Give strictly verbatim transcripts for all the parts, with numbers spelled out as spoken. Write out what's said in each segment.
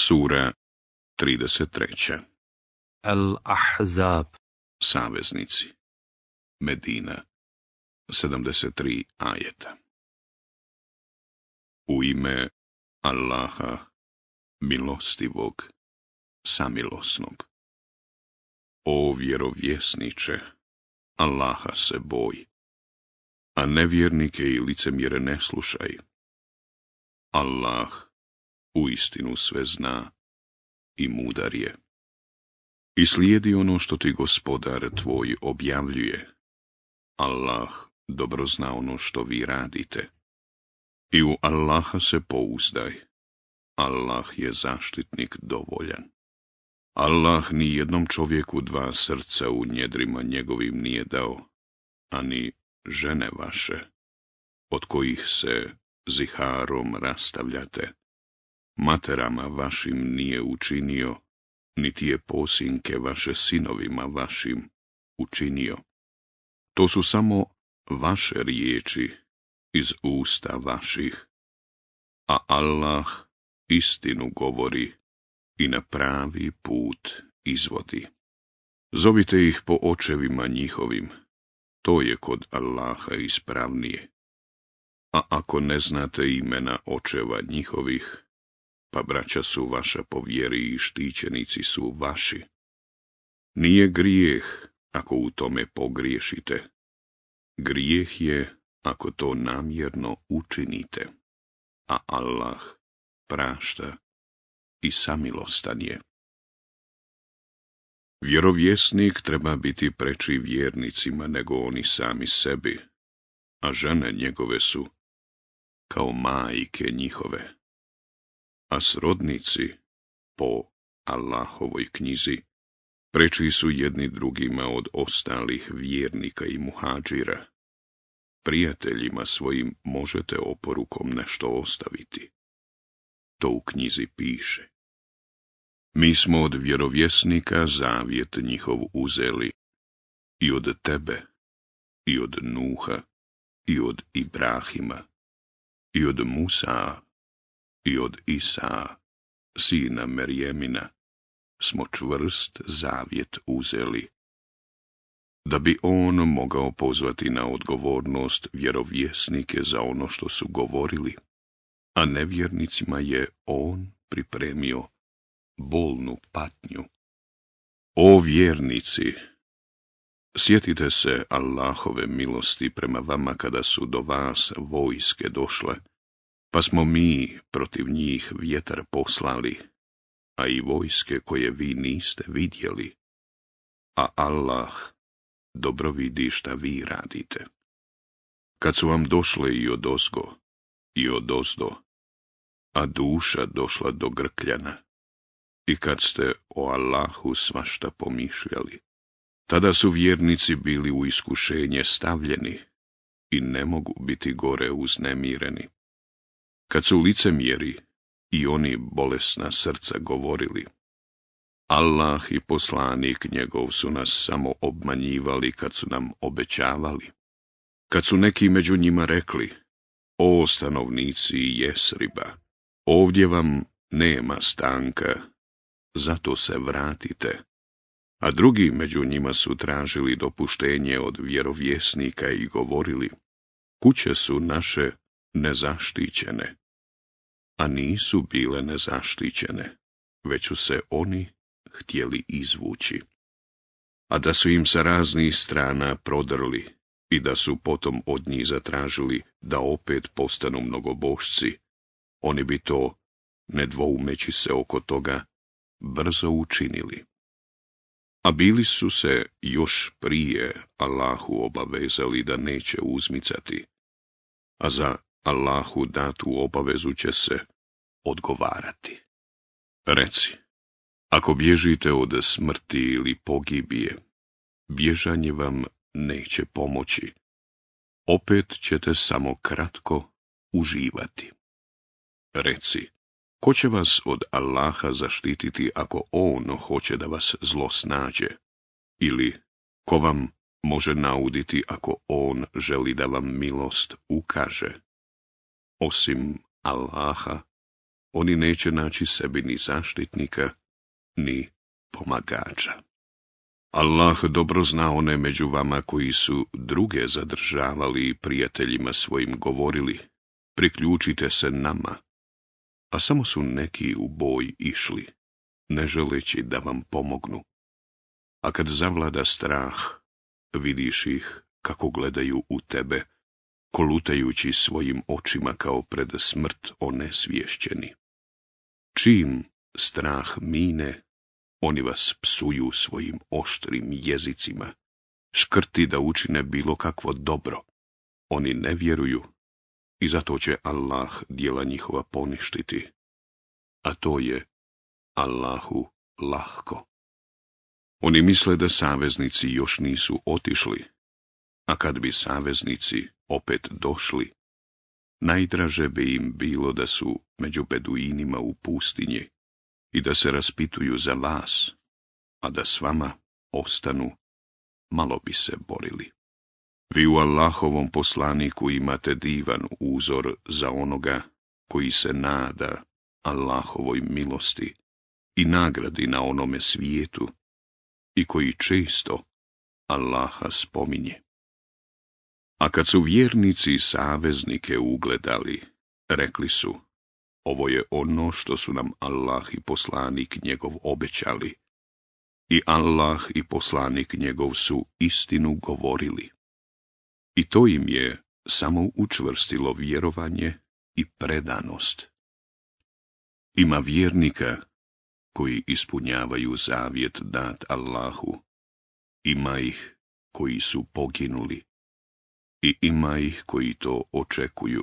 Sura trideset treća. Al-Ahzab. Saveznici. Medina. sedamdeset tri ajeta. U ime Allaha, milostivog, samilosnog. O vjerovjesniče, Allaha se boj, a nevjernike i licemjere ne slušaj. Allah uistinu sve zna i mudar je. I slijedi ono što ti gospodar tvoj objavljuje. Allah dobro zna ono što vi radite. I u Allaha se pouzdaj. Allah je zaštitnik dovoljan. Allah ni jednom čovjeku dva srca u njedrima njegovim nije dao, ani žene vaše, od kojih se ziharom rastavljate. Materama vašim nije učinio, niti je posinke vaše sinovima vašim učinio. To su samo vaše riječi iz usta vaših, a Allah istinu govori i na pravi put izvodi. Zovite ih po očevima njihovim, to je kod Allaha ispravnije. A ako ne znate imena očeva njihovih, pa braća su vaša po vjeri i štićenici su vaši. Nije grijeh ako u tome pogriješite. Grijeh je ako to namjerno učinite, a Allah prašta i samilostan je. Vjerovjesnik treba biti preči vjernicima nego oni sami sebi, a žene njegove su kao majke njihove. A srodnici, po Allahovoj knjizi, preči su jedni drugima od ostalih vjernika i muhadžira. Prijateljima svojim možete oporukom nešto ostaviti. To u knjizi piše. Mi smo od vjerovjesnika zavjet njihov uzeli, i od tebe, i od Nuha, i od Ibrahima, i od Musa, i od Isa, sina Merjemina, smo čvrst zavjet uzeli, da bi on mogao pozvati na odgovornost vjerovjesnike za ono što su govorili, a nevjernicima je on pripremio bolnu patnju. O vjernici, sjetite se Allahove milosti prema vama kada su do vas vojske došle, pa smo mi protiv njih vjetar poslali, a i vojske koje vi niste vidjeli, a Allah dobro vidi šta vi radite. Kad su vam došle i odozgo, i odozdo, a duša došla do grkljana, i kad ste o Allahu svašta pomišljali, tada su vjernici bili u iskušenje stavljeni i ne mogu biti gore uznemireni. Kad su licemjeri i oni bolesna srca govorili, Allah i poslanik njegov su nas samo obmanjivali kad su nam obećavali. Kad su neki među njima rekli, o stanovnici Jesriba, ovdje vam nema stanka, zato se vratite. A drugi među njima su tražili dopuštenje od vjerovjesnika i govorili, kuće su naše nezaštićene. A nisu bile nezaštićene, već su se oni htjeli izvući. A da su im sa raznih strana prodrli i da su potom od njih zatražili da opet postanu mnogobošci, oni bi to, ne dvoumeći se oko toga, brzo učinili. A bili su se još prije Allahu obavezali da neće uzmicati, a za Allahu datu obavezu će se odgovarati. Reci, ako bježite od smrti ili pogibije, bježanje vam neće pomoći. Opet ćete samo kratko uživati. Reci, ko će vas od Allaha zaštititi ako on hoće da vas zlo snađe? Ili ko vam može nauditi ako on želi da vam milost ukaže? Osim Allaha, oni neće naći sebi ni zaštitnika, ni pomagača. Allah dobro zna one među vama koji su druge zadržavali i prijateljima svojim govorili, priključite se nama, a samo su neki u boj išli, ne želeći da vam pomognu. A kad zavlada strah, vidiš ih kako gledaju u tebe, kolutajući svojim očima kao pred smrt onesvješćeni. Čim strah mine, oni vas psuju svojim oštrim jezicima, škrti da učine bilo kakvo dobro. Oni ne vjeruju i zato će Allah djela njihova poništiti, a to je Allahu lahko. Oni misle da saveznici još nisu otišli, a kad bi saveznici opet došli, najdraže bi im bilo da su među beduinima u pustinji i da se raspituju za vas, a da s vama ostanu, malo bi se borili. Vi u Allahovom poslaniku imate divan uzor za onoga koji se nada Allahovoj milosti i nagradi na onome svijetu i koji često Allaha spominje. A kad su vjernici saveznike ugledali, rekli su, ovo je ono što su nam Allah i poslanik njegov obećali, i Allah i poslanik njegov su istinu govorili. I to im je samo učvrstilo vjerovanje i predanost. Ima vjernika koji ispunjavaju zavjet dat Allahu, ima ih koji su poginuli i ima ih koji to očekuju.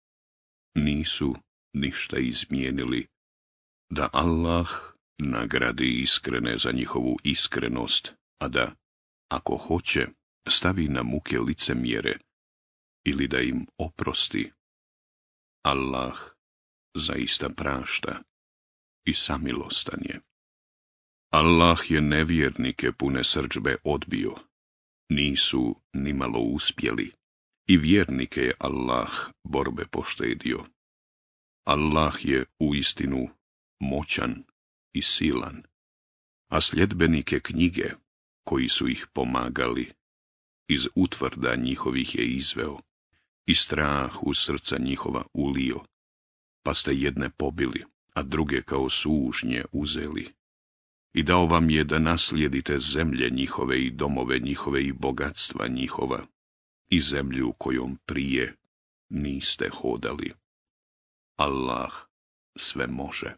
Nisu ništa izmijenili, da Allah nagradi iskrene za njihovu iskrenost, a da, ako hoće, stavi na muke licemjere ili da im oprosti. Allah zaista prašta i samilostan je. Allah je nevjernike pune srdžbe odbio, nisu nimalo uspjeli, i vjernike je Allah borbe poštedio. Allah je uistinu moćan i silan, a sljedbenike knjige, koji su ih pomagali, iz utvrda njihovih je izveo i strah u srca njihova ulio, pa ste jedne pobili, a druge kao sužnje uzeli. I dao vam je da naslijedite zemlje njihove i domove njihove i bogatstva njihova, i zemlju kojom prije niste hodali. Allah sve može.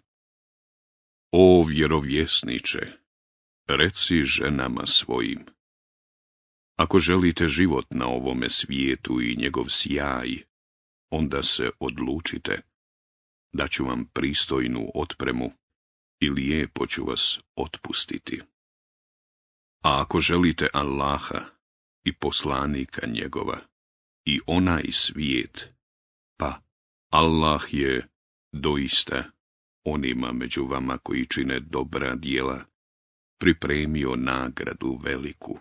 O vjerovjesniče, reci ženama svojim, ako želite život na ovome svijetu i njegov sjaj, onda se odlučite, da ću vam pristojnu otpremu i lijepo ću vas otpustiti. A ako želite Allaha i poslanika njegova i onaj svijet, pa Allah je doista onima među vama koji čine dobra djela pripremio nagradu veliku.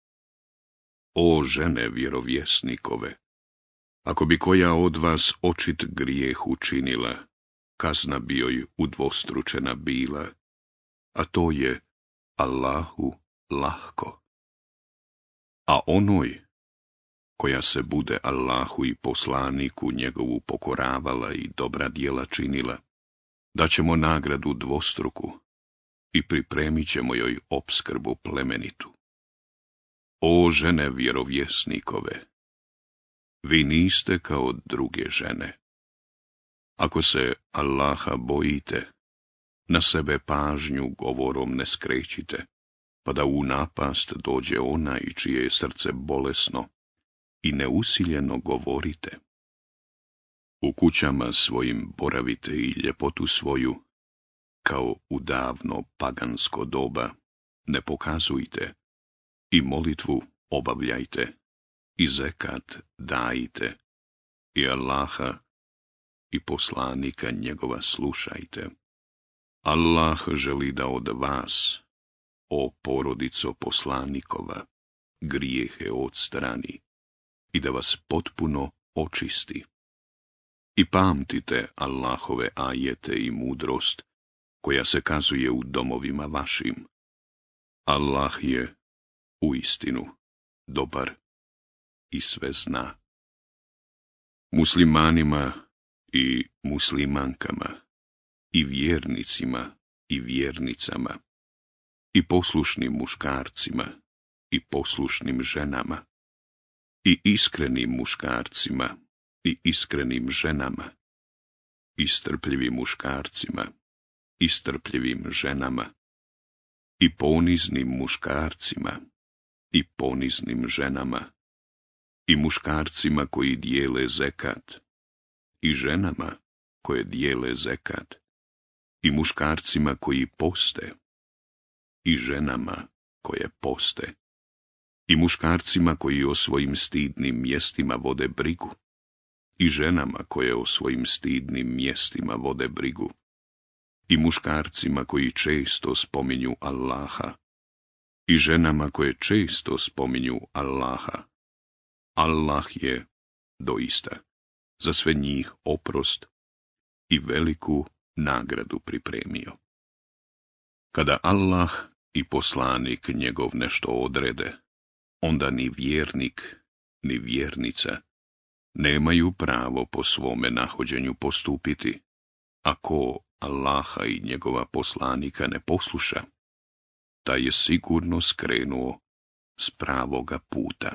O žene vjerovjesnikove, ako bi koja od vas očit grijeh učinila, kazna bi joj udvostručena bila, a to je Allahu lahko. A onoj koja se bude Allahu i poslaniku njegovu pokoravala i dobra djela činila, da ćemo nagradu dvostruku i pripremit ćemo joj opskrbu plemenitu. O žene vjerovjesnikove, vi niste kao druge žene. Ako se Allaha bojite, na sebe pažnju govorom ne skrećite, pa da u napast dođe onaj čije je srce bolesno i neusiljeno govorite. U kućama svojim boravite i ljepotu svoju, kao u davno pagansko doba, ne pokazujte, i molitvu obavljajte, i zekat dajte, i Allaha i poslanika njegova slušajte. Allah želi da od vas, o porodico poslanikova, grijehe odstrani i da vas potpuno očisti. I pamtite Allahove ajete i mudrost, koja se kazuje u domovima vašim. Allah je uistinu dobar i sve zna. Muslimanima i muslimankama, i vjernicima i vjernicama, i poslušnim muškarcima i poslušnim ženama, i iskrenim muškarcima i iskrenim ženama, i strpljivim muškarcima i strpljivim ženama, i poniznim muškarcima i poniznim ženama, i muškarcima koji dijele zekat, i ženama koje dijele zekat, i muškarcima koji poste, i ženama koje poste, i muškarcima koji o svojim stidnim mjestima vode brigu, i ženama koje o svojim stidnim mjestima vode brigu, i muškarcima koji često spominju Allaha, i ženama koje često spominju Allaha. Allah je, doista, za sve njih oprost i veliku nagradu pripremio. Kada Allah i poslanik njegov nešto odrede, onda ni vjernik, ni vjernica nemaju pravo po svome nahođenju postupiti, ako Allaha i njegova poslanika ne posluša, taj je sigurno skrenuo s pravoga puta.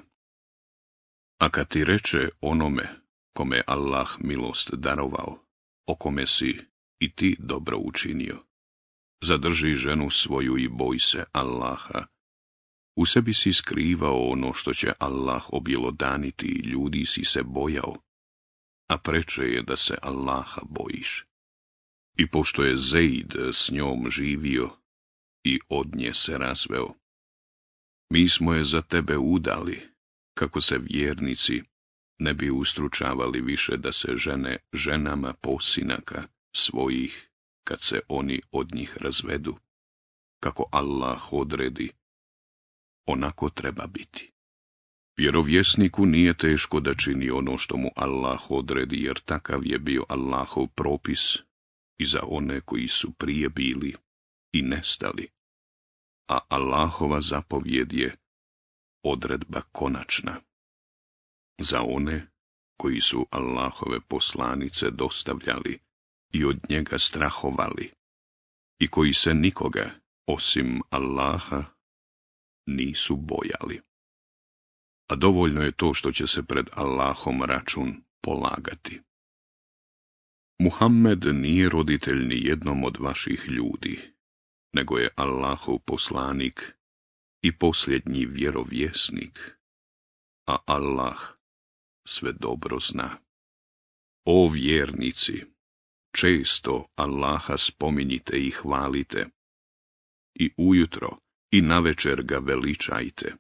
A kad ti reče onome kome Allah milost darovao, o kome si i ti dobro učinio, zadrži ženu svoju i boj se Allaha, u sebi si skrivao ono što će Allah objelodaniti i ljudi si se bojao, a preče je da se Allaha bojiš. I pošto je Zeid s njom živio i od nje se razveo, mi smo je za tebe udali, kako se vjernici ne bi ustručavali više da se žene ženama posinaka svojih, kad se oni od njih razvedu. Kako Allah odredi, onako treba biti. Vjerovjesniku nije teško da čini ono što mu Allah odredi, jer takav je bio Allahov propis i za one koji su prije bili i nestali. A Allahova zapovjed je odredba konačna. Za one koji su Allahove poslanice dostavljali i od njega strahovali, i koji se nikoga, osim Allaha, nisu bojali. A dovoljno je to što će se pred Allahom račun polagati. Muhammed nije roditelj ni jednom od vaših ljudi, nego je Allahov poslanik i posljednji vjerovjesnik, a Allah sve dobro zna. O vjernici, često Allaha spominjite i hvalite, i ujutro i navečer ga veličajte.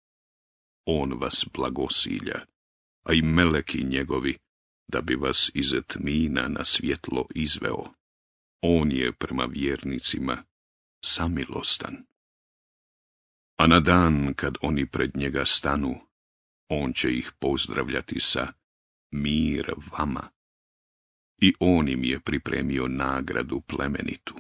On vas blagosilja, a i meleki njegovi, da bi vas iz tmina na svjetlo izveo. On je prema vjernicima samilostan. A na dan kad oni pred njega stanu, on će ih pozdravljati sa mir vama. I on im je pripremio nagradu plemenitu.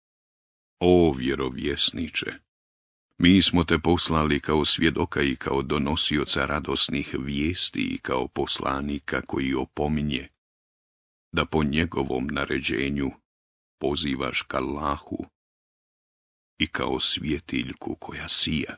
O vjerovjesniče, mi smo te poslali kao svjedoka i kao donosioca radosnih vijesti i kao poslanika koji opominje, da po njegovom naređenju pozivaš ka Allahu i kao svjetiljku koja sija.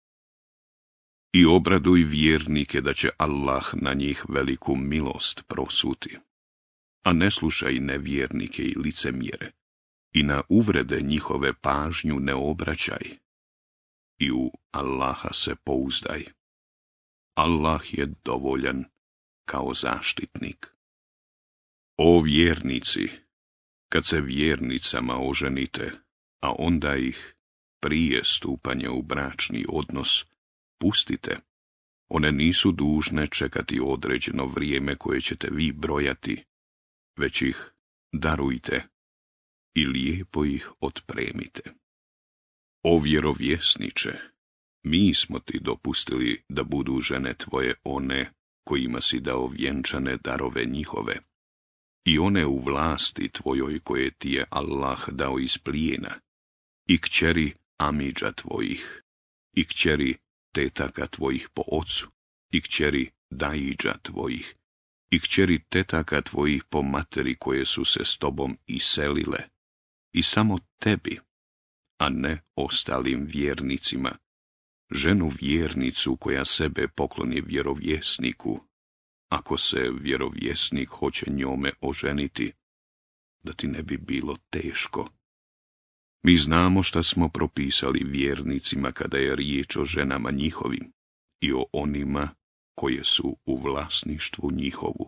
I obraduj vjernike da će Allah na njih veliku milost prosuti, a ne slušaj nevjernike i licemjere, i na uvrede njihove pažnju ne obraćaj, i u Allaha se pouzdaj. Allah je dovoljan kao zaštitnik. O vjernici, kad se vjernicama oženite, a onda ih prije stupanja u bračni odnos pustite, one nisu dužne čekati određeno vrijeme koje ćete vi brojati, već ih darujte i lijepo ih otpremite. O vjerovjesniče, mi smo ti dopustili da budu žene tvoje one kojima si dao vjenčane darove njihove, i one u vlasti tvojoj koje ti je Allah dao iz plijena, i kćeri amidža tvojih, i kćeri tetaka tvojih po ocu, i kćeri daidža tvojih, i kćeri tetaka tvojih po materi koje su se s tobom iselile, i samo tebi, a ne ostalim vjernicima, ženu vjernicu koja sebe pokloni vjerovjesniku, ako se vjerovjesnik hoće njome oženiti, da ti ne bi bilo teško. Mi znamo šta smo propisali vjernicima kada je riječ o ženama njihovim i o onima koje su u vlasništvu njihovu.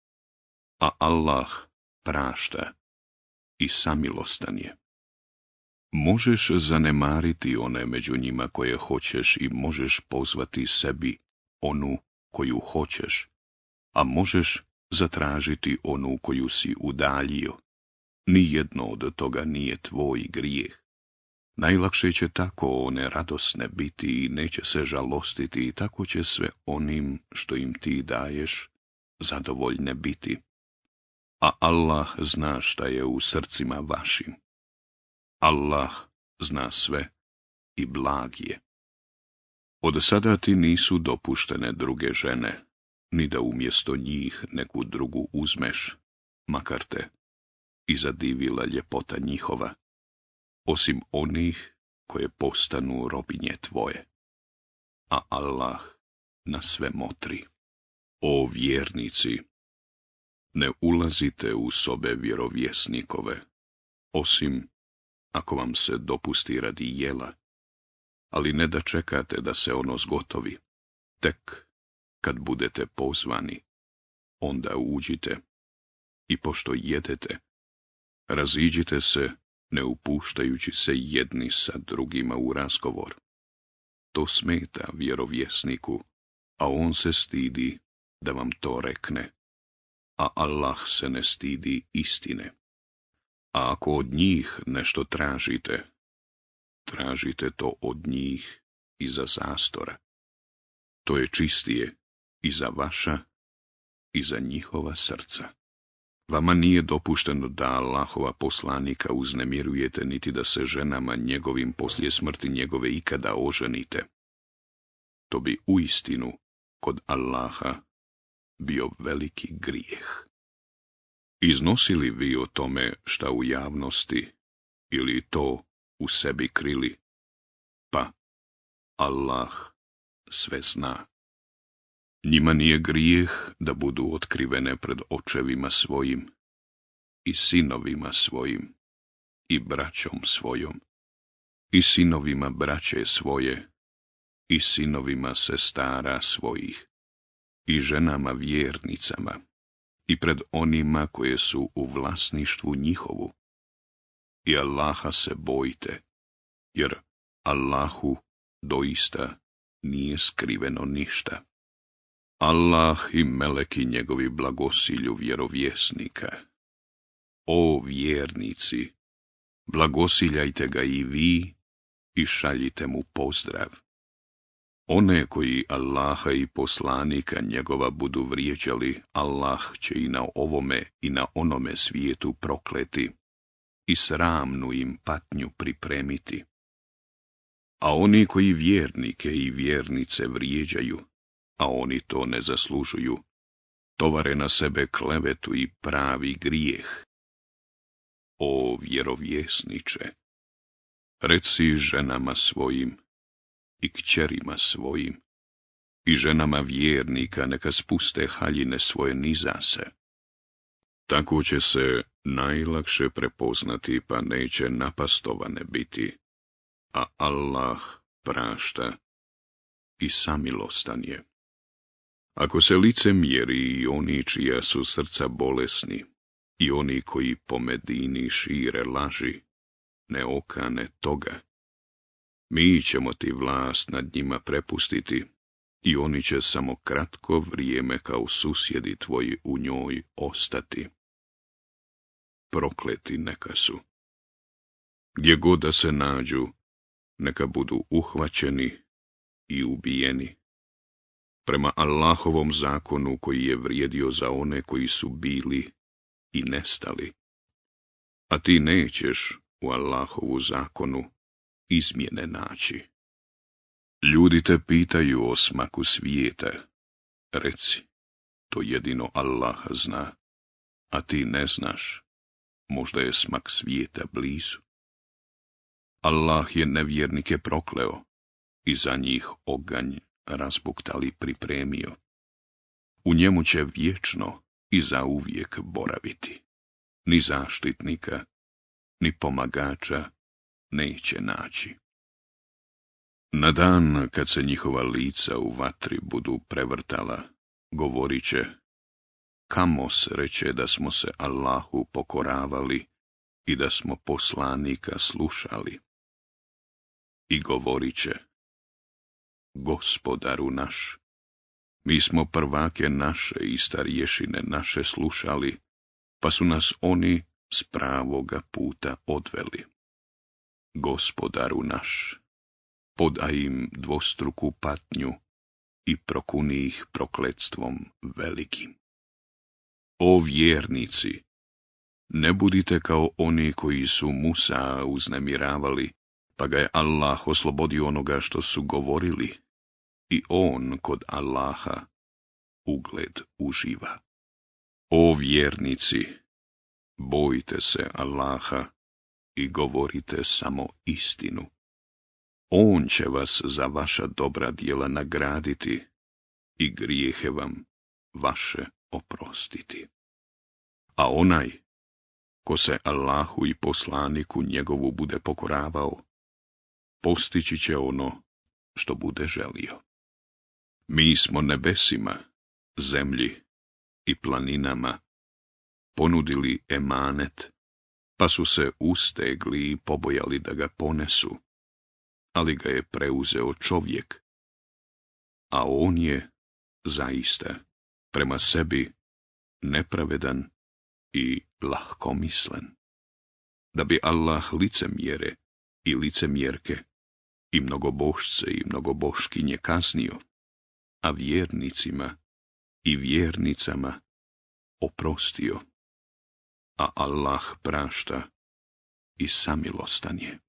A Allah prašta i samilostan je. Možeš zanemariti one među njima koje hoćeš i možeš pozvati sebi onu koju hoćeš, a možeš zatražiti onu koju si udaljio. Nijedno od toga nije tvoj grijeh. Najlakše će tako one radosne biti i neće se žalostiti i tako će sve onim što im ti daješ zadovoljne biti. A Allah zna šta je u srcima vašim. Allah zna sve i blag je. Od sada ti nisu dopuštene druge žene, ni da umjesto njih neku drugu uzmeš, makar te i zadivila ljepota njihova, osim onih koje postanu robinje tvoje. A Allah na sve motri. O vjernici, ne ulazite u sobe vjerovjesnikove, osim ako vam se dopusti radi jela, ali ne da čekate da se ono zgotovi. Tek kad budete pozvani, onda uđite i pošto jedete, raziđite se ne upuštajući se jedni sa drugima u razgovor. To smeta vjerovjesniku, a on se stidi da vam to rekne, a Allah se ne stidi istine. A ako od njih nešto tražite, tražite to od njih iza zastora. To je čistije i za vaša i za njihova srca. Vama nije dopušteno da Allahova poslanika uznemirujete, niti da se ženama njegovim poslije smrti njegove ikada oženite. To bi uistinu kod Allaha bio veliki grijeh. Iznosili vi o tome šta u javnosti ili to u sebi krili, pa Allah sve zna. Njima nije grijeh da budu otkrivene pred očevima svojim i sinovima svojim i braćom svojom i sinovima braće svoje i sinovima sestara svojih i ženama vjernicama i pred onima koje su u vlasništvu njihovu. I Allaha se bojte, jer Allahu doista nije skriveno ništa. Allah i meleki njegovi blagosilju vjerovjesnika. O vjernici, blagosiljajte ga i vi i šaljite mu pozdrav. One koji Allaha i poslanika njegova budu vrijeđali, Allah će i na ovome i na onome svijetu prokleti i sramnu im patnju pripremiti. A oni koji vjernike i vjernice vrijeđaju, a oni to ne zaslužuju, tovare na sebe klevetu i pravi grijeh. O vjerovjesniče, reci ženama svojim i kćerima svojim i ženama vjernika neka spuste haljine svoje niza se. Tako će se najlakše prepoznati, pa neće napastovane biti, a Allah prašta i samilostan je. Ako se lice mjeri i oni čija su srca bolesni, i oni koji po Medini šire laži, ne okane toga, mi ćemo ti vlast nad njima prepustiti i oni će samo kratko vrijeme kao susjedi tvoji u njoj ostati. Prokleti neka su. Gdje god da se nađu, neka budu uhvaćeni i ubijeni. Prema Allahovom zakonu koji je vrijedio za one koji su bili i nestali. A ti nećeš u Allahovu zakonu izmjene naći. Ljudi te pitaju o smaku svijeta. Reci, to jedino Allah zna, a ti ne znaš. Možda je smak svijeta blizu. Allah je nevjernike prokleo i za njih oganj razbuktali pripremio. U njemu će vječno i zauvijek boraviti. Ni zaštitnika, ni pomagača neće naći. Na dan kad se njihova lica u vatri budu prevrtala, govorit će: kamo sreće da smo se Allahu pokoravali i da smo poslanika slušali. I govorit će: Gospodaru naš, mi smo prvake naše i starješine naše slušali, pa su nas oni s pravoga puta odveli. Gospodaru naš, podaj im dvostruku patnju i prokuni ih prokletstvom velikim. O vjernici, ne budite kao oni koji su Musa uznemiravali, pa ga je Allah oslobodio onoga što su govorili, i on kod Allaha ugled uživa. O vjernici, bojte se Allaha i govorite samo istinu. On će vas za vaša dobra djela nagraditi i grijehe vam vaše oprostiti. A onaj ko se Allahu i poslaniku njegovu bude pokoravao, postići će ono što bude želio. Mi smo nebesima, zemlji i planinama ponudili emanet, pa su se ustegli i pobojali da ga ponesu, ali ga je preuzeo čovjek, a on je zaista prema sebi nepravedan i lahkomislen. Da bi Allah licemjere i licemjerke i mnogobošce i mnogoboškinje kaznio, a vjernicima i vjernicama oprostio, a Allah prašta i samilostan je.